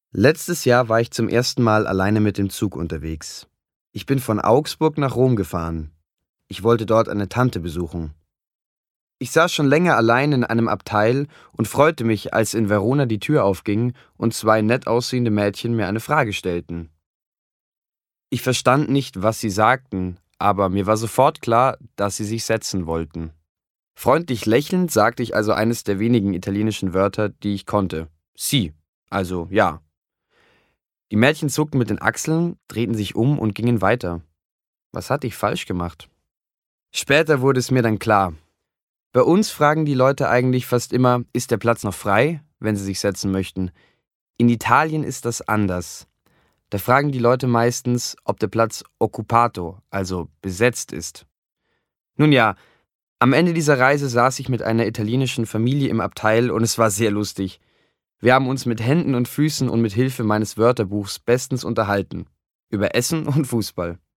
Letztes Jahr war ich zum ersten Mal alleine mit dem Zug unterwegs. Ich bin von Augsburg nach Rom gefahren. Ich wollte dort eine Tante besuchen. Ich saß schon länger allein in einem Abteil und freute mich, als in Verona die Tür aufging und zwei nett aussehende Mädchen mir eine Frage stellten. Ich verstand nicht, was sie sagten, aber mir war sofort klar, dass sie sich setzen wollten. Freundlich lächelnd sagte ich also eines der wenigen italienischen Wörter, die ich konnte. Si, also ja. Die Mädchen zuckten mit den Achseln, drehten sich um und gingen weiter. Was hatte ich falsch gemacht? Später wurde es mir dann klar. Bei uns fragen die Leute eigentlich fast immer, ist der Platz noch frei, wenn sie sich setzen möchten. In Italien ist das anders. Da fragen die Leute meistens, ob der Platz occupato, also besetzt ist. Nun ja, am Ende dieser Reise saß ich mit einer italienischen Familie im Abteil und es war sehr lustig. Wir haben uns mit Händen und Füßen und mit Hilfe meines Wörterbuchs bestens unterhalten. Über Essen und Fußball.